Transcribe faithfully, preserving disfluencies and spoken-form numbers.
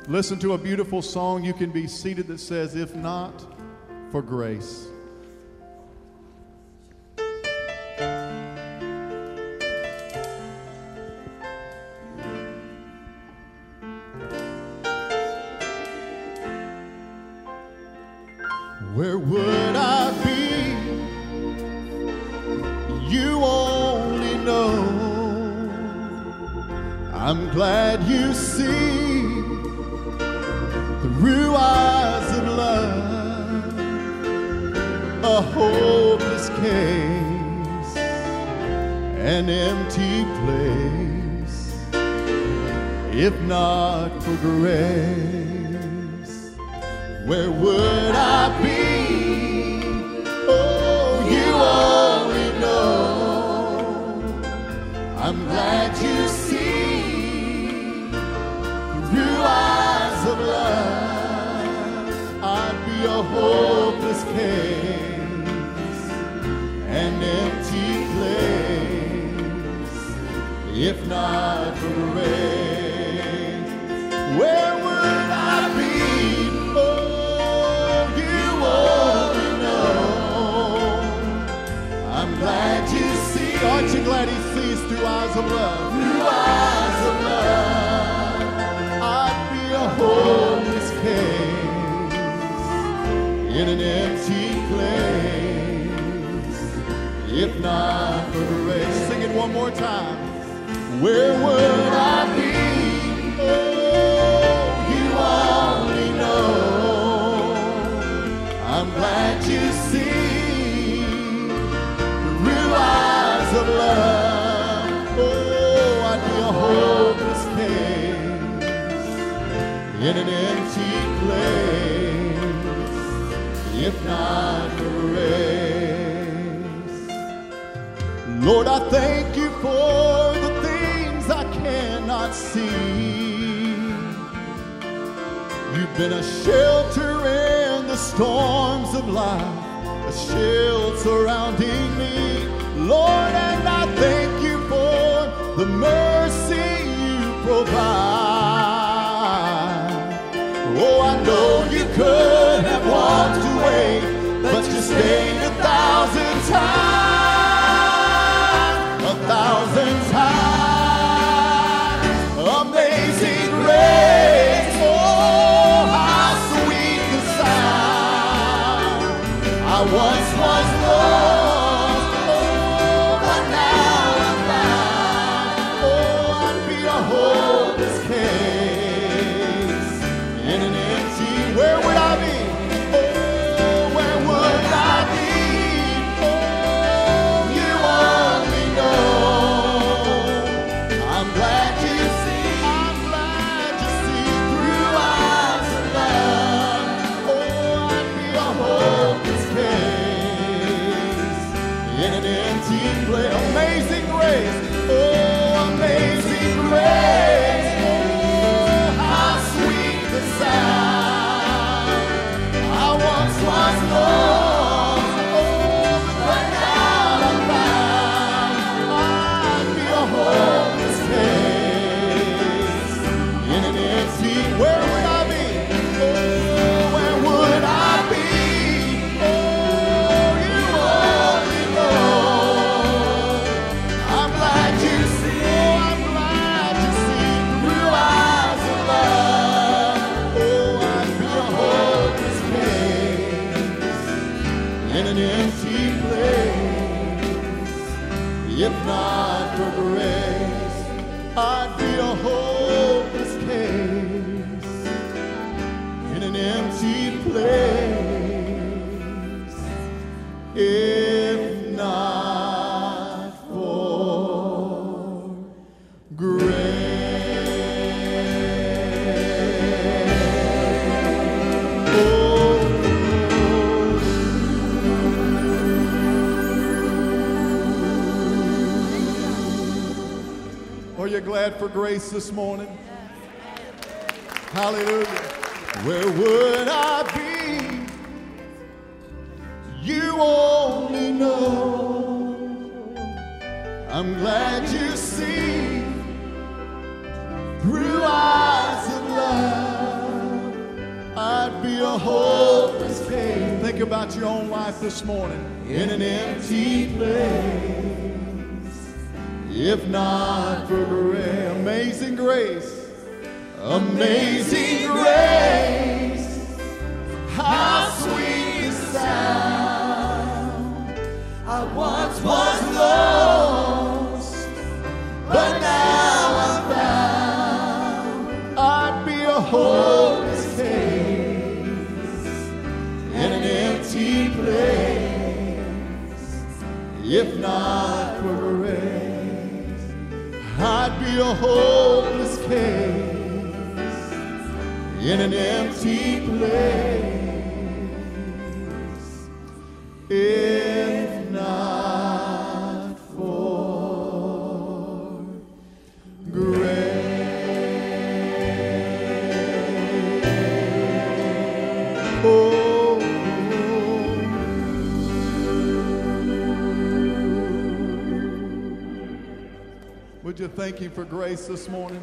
listen to a beautiful song. You can be seated that says, "If not for grace." Where would I be? You only know. I'm glad you see through eyes of love a hopeless case, an empty place. If not for grace, where would I be? Oh, you only know. I'm glad you see through eyes of love. I'd be a hopeless case, an empty place, if not for grace. Where would I be? Glad you see. Aren't you glad he sees through eyes of love? Through eyes of love. I'd be a hopeless case in an empty place, if not for grace. Sing it one more time. Where would I be? Oh, you only know. I'm glad you see eyes of love. Oh, I'd be a hopeless case in an empty place, if not for grace. Lord, I thank you for the things I cannot see. You've been a shelter in the storms of life, a shield surrounding me, Lord, and I thank you for the mercy you provide. Oh, I know you could have walked away, but you stayed a thousand times, a thousand times. Amazing grace, oh, how sweet the sound. I once was lost, oh, but now I'm found. Oh, I'd be a hopeless case in an empty. Where would I be? Oh, where would I be? Oh, you only know. I'm glad you see. I'm glad you see through eyes of love. Oh, I'd be a hopeless case in an empty place. Amazing grace, oh, amazing grace, oh, how sweet the sound. I once was lost, oh, but now I'm found. I'd be a hopeless case in an empty. Where would I be? Oh, where would I be? Oh, you only know. I'm glad you see, oh, I'm glad you see through eyes of love. Oh, I'd be a hopeless case in an empty place, if not for grace. I'd be a hopeless case in an empty place, if not for grace. Oh. Are you glad for grace this morning? Hallelujah. Where would I be? You only know. I'm glad you see through eyes of love. a hopeless case. Think about your own life this morning. In an empty place, if not for grace. Amazing grace, amazing grace, how sweet the sound. I once was lost, but now I'm found. I'd be a hopeless case in an empty place, if not for grace. I'd be a hopeless case in an empty place, if not for grace. Oh. Would you thank him for grace this morning?